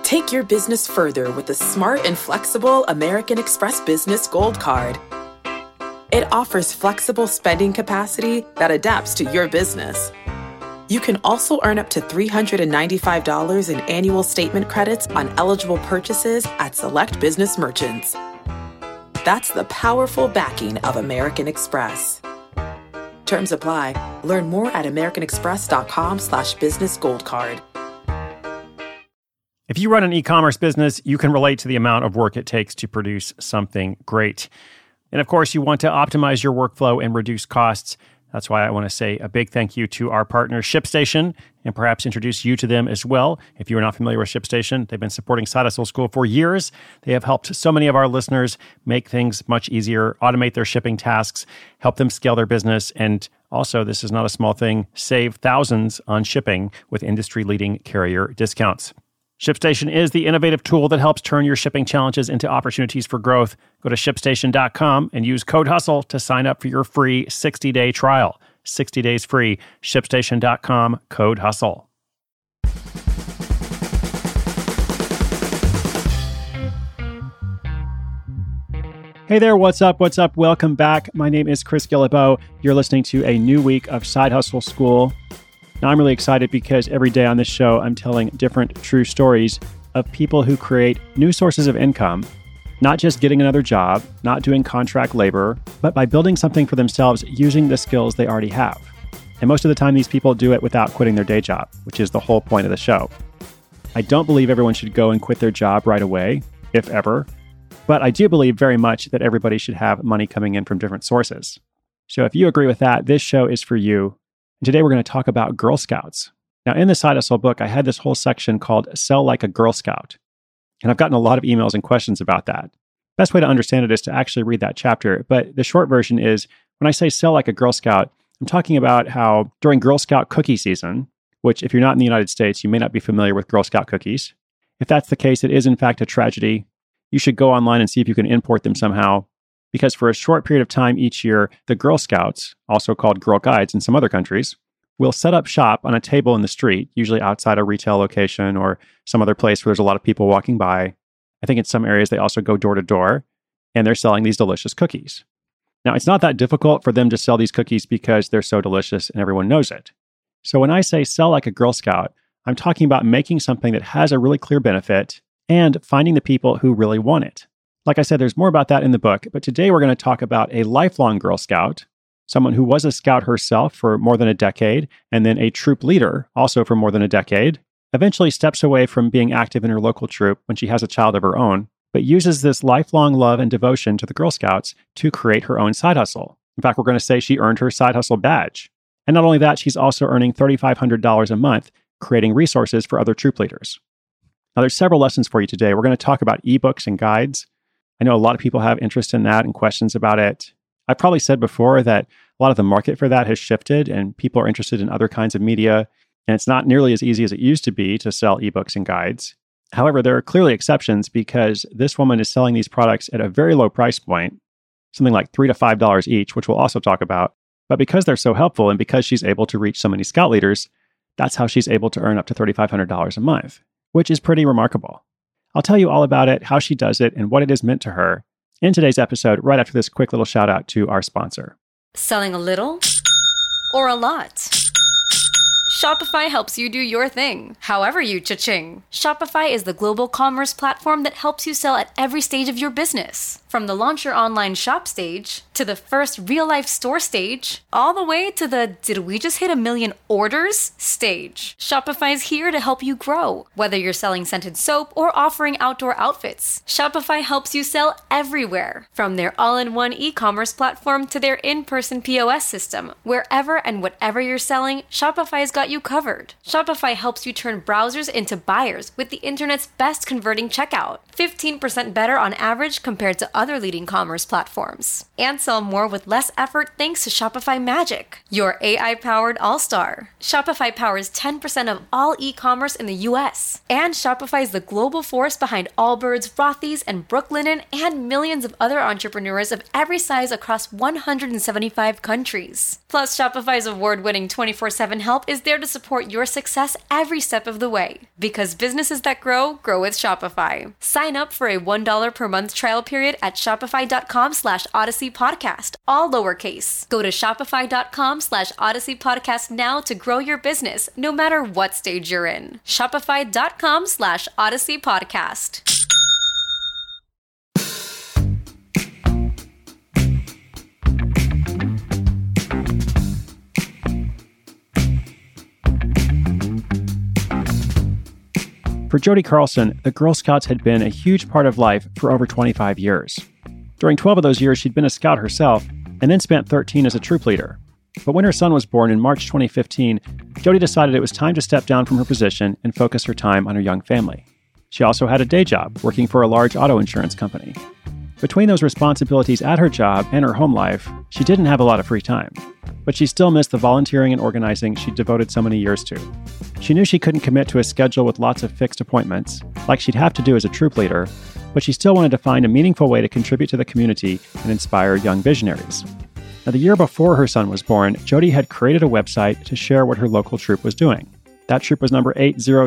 Take your business further with the smart and flexible American Express Business Gold Card. It offers flexible spending capacity that adapts to your business. You can also earn up to $395 in annual statement credits on eligible purchases at select business merchants. That's the powerful backing of American Express. Terms apply. Learn more at americanexpress.com/businessgoldcard. If you run an e-commerce business, you can relate to the amount of work it takes to produce something great. And of course, you want to optimize your workflow and reduce costs. That's why I want to say a big thank you to our partner, ShipStation, and perhaps introduce you to them as well. If you are not familiar with ShipStation, they've been supporting Side Hustle School for years. They have helped so many of our listeners make things much easier, automate their shipping tasks, help them scale their business, and also, this is not a small thing, save thousands on shipping with industry-leading carrier discounts. ShipStation is the innovative tool that helps turn your shipping challenges into opportunities for growth. Go to ShipStation.com and use code HUSTLE to sign up for your free 60-day trial. 60 days free. ShipStation.com, code HUSTLE. Hey there, what's up? What's up? Welcome back. My name is Chris Guillebeau. You're listening to a new week of Side Hustle School. Now, I'm really excited because every day on this show, I'm telling different true stories of people who create new sources of income, not just getting another job, not doing contract labor, but by building something for themselves using the skills they already have. And most of the time, these people do it without quitting their day job, which is the whole point of the show. I don't believe everyone should go and quit their job right away, if ever, but I do believe very much that everybody should have money coming in from different sources. So if you agree with that, this show is for you. And today we're going to talk about Girl Scouts. Now, in the Side Hustle book, I had this whole section called Sell Like a Girl Scout. And I've gotten a lot of emails and questions about that. Best way to understand it is to actually read that chapter. But the short version is, when I say sell like a Girl Scout, I'm talking about how during Girl Scout cookie season, which if you're not in the United States, you may not be familiar with Girl Scout cookies. If that's the case, it is in fact a tragedy. You should go online and see if you can import them somehow. Because for a short period of time each year, the Girl Scouts, also called Girl Guides in some other countries, will set up shop on a table in the street, usually outside a retail location or some other place where there's a lot of people walking by. I think in some areas they also go door to door, and they're selling these delicious cookies. Now, it's not that difficult for them to sell these cookies because they're so delicious and everyone knows it. So when I say sell like a Girl Scout, I'm talking about making something that has a really clear benefit and finding the people who really want it. Like I said, there's more about that in the book, but today we're going to talk about a lifelong Girl Scout, someone who was a scout herself for more than a decade, and then a troop leader also for more than a decade, eventually steps away from being active in her local troop when she has a child of her own, but uses this lifelong love and devotion to the Girl Scouts to create her own side hustle. In fact, we're going to say she earned her side hustle badge. And not only that, she's also earning $3,500 a month creating resources for other troop leaders. Now, there's several lessons for you today. We're going to talk about ebooks and guides. I know a lot of people have interest in that and questions about it. I've probably said before that a lot of the market for that has shifted and people are interested in other kinds of media, and it's not nearly as easy as it used to be to sell ebooks and guides. However, there are clearly exceptions because this woman is selling these products at a very low price point, something like $3 to $5 each, which we'll also talk about. But because they're so helpful and because she's able to reach so many scout leaders, that's how she's able to earn up to $3,500 a month, which is pretty remarkable. I'll tell you all about it, how she does it, and what it has meant to her in today's episode, right after this quick little shout out to our sponsor. Selling a little or a lot? Shopify helps you do your thing, however you cha-ching. Shopify is the global commerce platform that helps you sell at every stage of your business. From the launch your online shop stage, to the first real-life store stage, all the way to the did we just hit 1 million orders stage. Shopify is here to help you grow. Whether you're selling scented soap or offering outdoor outfits, Shopify helps you sell everywhere. From their all-in-one e-commerce platform to their in-person POS system, wherever and whatever you're selling, Shopify's got you covered. Shopify helps you turn browsers into buyers with the internet's best converting checkout. 15% better on average compared to other leading commerce platforms. And sell more with less effort thanks to Shopify Magic, your AI-powered all-star. Shopify powers 10% of all e-commerce in the US. And Shopify is the global force behind Allbirds, Rothy's, and Brooklinen, and millions of other entrepreneurs of every size across 175 countries. Plus, Shopify's award-winning 24/7 help is there there to support your success every step of the way. Because businesses that grow, grow with Shopify. Sign up for a $1 per month trial period at shopify.com/Odyssey Podcast, all lowercase. Go to shopify.com/Odyssey Podcast now to grow your business, no matter what stage you're in. Shopify.com/Odyssey Podcast. For Jody Carlson, the Girl Scouts had been a huge part of life for over 25 years. During 12 of those years, she'd been a scout herself, and then spent 13 as a troop leader. But when her son was born in March 2015, Jody decided it was time to step down from her position and focus her time on her young family. She also had a day job, working for a large auto insurance company. Between those responsibilities at her job and her home life, she didn't have a lot of free time. But she still missed the volunteering and organizing she'd devoted so many years to. She knew she couldn't commit to a schedule with lots of fixed appointments, like she'd have to do as a troop leader, but she still wanted to find a meaningful way to contribute to the community and inspire young visionaries. Now, the year before her son was born, Jody had created a website to share what her local troop was doing. That troop was number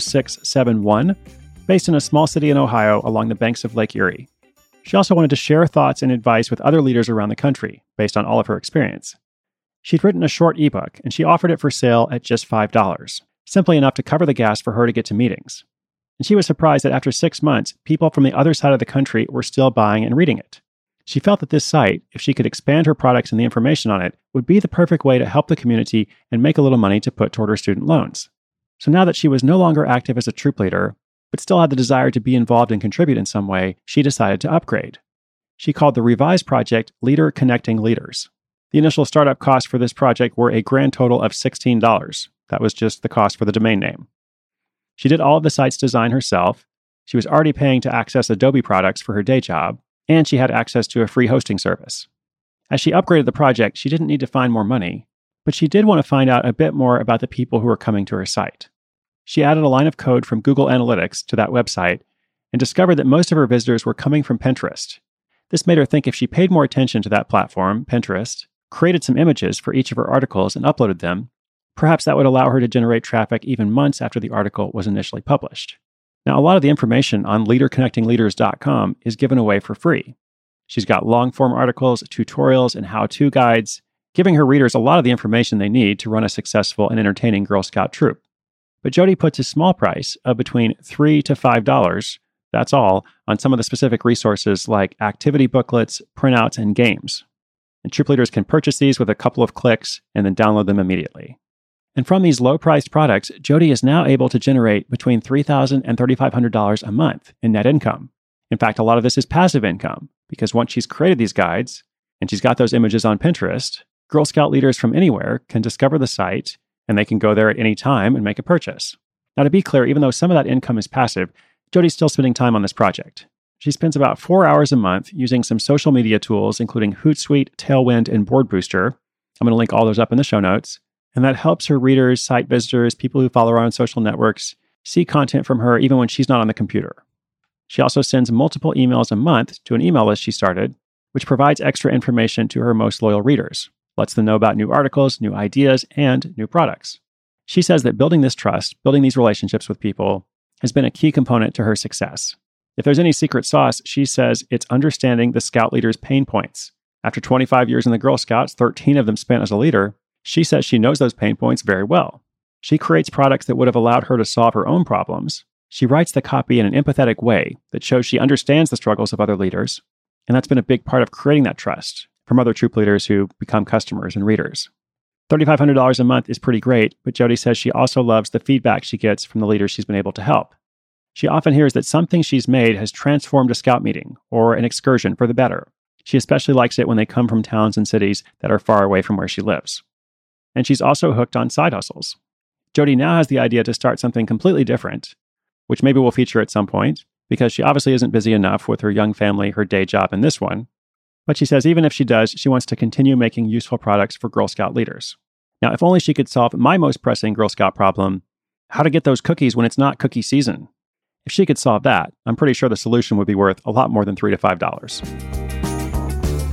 80671, based in a small city in Ohio along the banks of Lake Erie. She also wanted to share thoughts and advice with other leaders around the country, based on all of her experience. She'd written a short ebook, and she offered it for sale at just $5, simply enough to cover the gas for her to get to meetings. And she was surprised that after 6 months, people from the other side of the country were still buying and reading it. She felt that this site, if she could expand her products and the information on it, would be the perfect way to help the community and make a little money to put toward her student loans. So now that she was no longer active as a troop leader, but still had the desire to be involved and contribute in some way, she decided to upgrade. She called the revised project Leader Connecting Leaders. The initial startup costs for this project were a grand total of $16. That was just the cost for the domain name. She did all of the site's design herself. She was already paying to access Adobe products for her day job, and she had access to a free hosting service. As she upgraded the project, she didn't need to find more money, but she did want to find out a bit more about the people who were coming to her site. She added a line of code from Google Analytics to that website and discovered that most of her visitors were coming from Pinterest. This made her think if she paid more attention to that platform, Pinterest, created some images for each of her articles and uploaded them, perhaps that would allow her to generate traffic even months after the article was initially published. Now, a lot of the information on leaderconnectingleaders.com is given away for free. She's got long-form articles, tutorials, and how-to guides, giving her readers a lot of the information they need to run a successful and entertaining Girl Scout troop. But Jody puts a small price of between $3 to $5, that's all, on some of the specific resources like activity booklets, printouts, and games. And troop leaders can purchase these with a couple of clicks and then download them immediately. And from these low-priced products, Jody is now able to generate between $3,000 and $3,500 a month in net income. In fact, a lot of this is passive income, because once she's created these guides, and she's got those images on Pinterest, Girl Scout leaders from anywhere can discover the site, and they can go there at any time and make a purchase. Now, to be clear, even though some of that income is passive, Jody's still spending time on this project. She spends about 4 hours a month using some social media tools, including Hootsuite, Tailwind, and Board Booster. I'm going to link all those up in the show notes. And that helps her readers, site visitors, people who follow her on social networks, see content from her even when she's not on the computer. She also sends multiple emails a month to an email list she started, which provides extra information to her most loyal readers, lets them know about new articles, new ideas, and new products. She says that building this trust, building these relationships with people, has been a key component to her success. If there's any secret sauce, she says it's understanding the Scout leader's pain points. After 25 years in the Girl Scouts, 13 of them spent as a leader, she says she knows those pain points very well. She creates products that would have allowed her to solve her own problems. She writes the copy in an empathetic way that shows she understands the struggles of other leaders. And that's been a big part of creating that trust from other troop leaders who become customers and readers. $3,500 a month is pretty great, but Jody says she also loves the feedback she gets from the leaders she's been able to help. She often hears that something she's made has transformed a scout meeting or an excursion for the better. She especially likes it when they come from towns and cities that are far away from where she lives. And she's also hooked on side hustles. Jody now has the idea to start something completely different, which maybe we'll feature at some point, because she obviously isn't busy enough with her young family, her day job, and this one. But she says even if she does, she wants to continue making useful products for Girl Scout leaders. Now, if only she could solve my most pressing Girl Scout problem, how to get those cookies when it's not cookie season. If she could solve that, I'm pretty sure the solution would be worth a lot more than $3 to $5.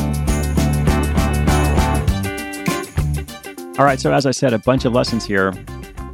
All right, so as I said, a bunch of lessons here.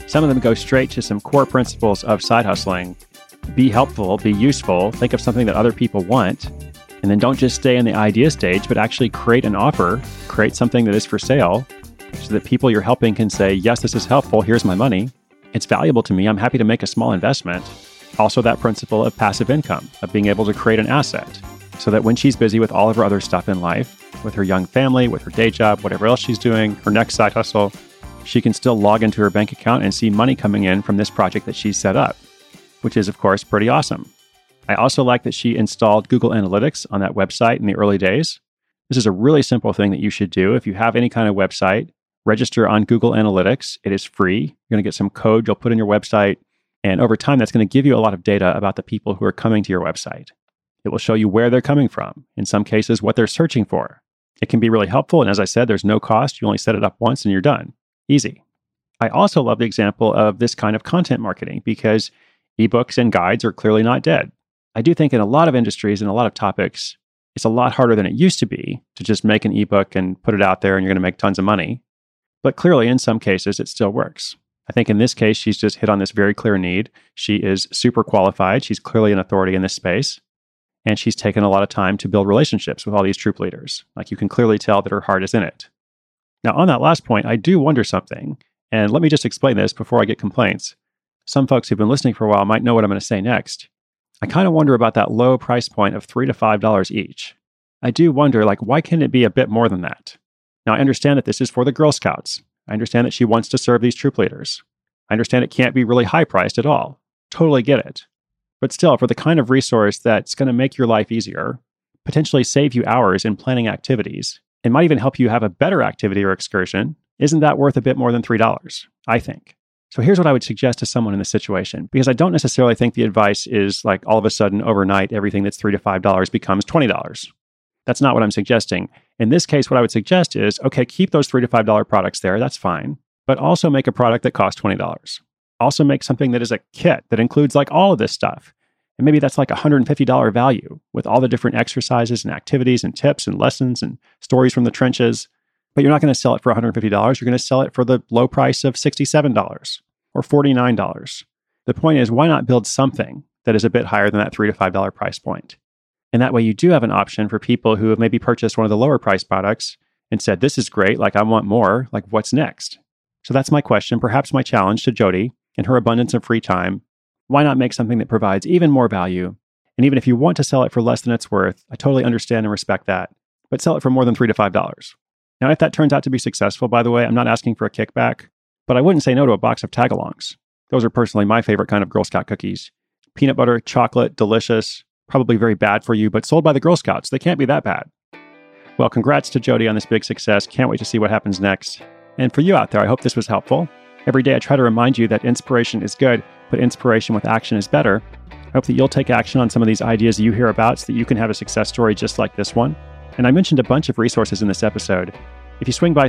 Some of them go straight to some core principles of side hustling. Be helpful, be useful, think of something that other people want, and then don't just stay in the idea stage, but actually create an offer, create something that is for sale, so that people you're helping can say, yes, this is helpful, here's my money. It's valuable to me, I'm happy to make a small investment. Also that principle of passive income, of being able to create an asset, so that when she's busy with all of her other stuff in life, with her young family, with her day job, whatever else she's doing, her next side hustle, she can still log into her bank account and see money coming in from this project that she's set up, which is, of course, pretty awesome. I also like that she installed Google Analytics on that website in the early days. This is a really simple thing that you should do. If you have any kind of website, register on Google Analytics. It is free. You're going to get some code you'll put in your website. And over time, that's going to give you a lot of data about the people who are coming to your website. It will show you where they're coming from. In some cases, what they're searching for. It can be really helpful. And as I said, there's no cost. You only set it up once and you're done. Easy. I also love the example of this kind of content marketing because ebooks and guides are clearly not dead. I do think in a lot of industries and a lot of topics, it's a lot harder than it used to be to just make an ebook and put it out there and you're going to make tons of money. But clearly, in some cases, it still works. I think in this case, she's just hit on this very clear need. She is super qualified. She's clearly an authority in this space. And she's taken a lot of time to build relationships with all these troop leaders. Like you can clearly tell that her heart is in it. Now, on that last point, I do wonder something. And let me just explain this before I get complaints. Some folks who've been listening for a while might know what I'm going to say next. I kind of wonder about that low price point of $3 to $5 each. I do wonder, why can't it be a bit more than that? Now, I understand that this is for the Girl Scouts. I understand that she wants to serve these troop leaders. I understand it can't be really high priced at all. Totally get it. But still, for the kind of resource that's going to make your life easier, potentially save you hours in planning activities, and might even help you have a better activity or excursion, isn't that worth a bit more than $3? I think. So here's what I would suggest to someone in this situation, because I don't necessarily think the advice is all of a sudden overnight, everything that's $3 to $5 becomes $20. That's not what I'm suggesting. In this case, what I would suggest is, okay, keep those $3 to $5 products there. That's fine. But also make a product that costs $20. Also make something that is a kit that includes all of this stuff. And maybe that's $150 value with all the different exercises and activities and tips and lessons and stories from the trenches. But you're not going to sell it for $150. You're going to sell it for the low price of $67 or $49. The point is, why not build something that is a bit higher than that $3 to $5 price point? And that way you do have an option for people who have maybe purchased one of the lower price products and said, this is great, I want more, what's next? So that's my question, perhaps my challenge to Jody in her abundance of free time. Why not make something that provides even more value? And even if you want to sell it for less than it's worth, I totally understand and respect that, but sell it for more than $3 to $5. Now, if that turns out to be successful, by the way, I'm not asking for a kickback, but I wouldn't say no to a box of tagalongs. Those are personally my favorite kind of Girl Scout cookies. Peanut butter, chocolate, delicious, probably very bad for you, but sold by the Girl Scouts. They can't be that bad. Well, congrats to Jody on this big success. Can't wait to see what happens next. And for you out there, I hope this was helpful. Every day I try to remind you that inspiration is good, but inspiration with action is better. I hope that you'll take action on some of these ideas you hear about so that you can have a success story just like this one. And I mentioned a bunch of resources in this episode. If you swing by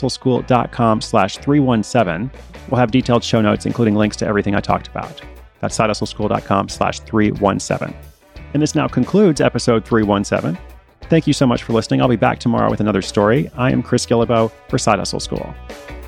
sidehustleschool.com/317, we'll have detailed show notes, including links to everything I talked about. That's sidehustleschool.com/317. And this now concludes episode 317. Thank you so much for listening. I'll be back tomorrow with another story. I am Chris Guillebeau for Side Hustle School.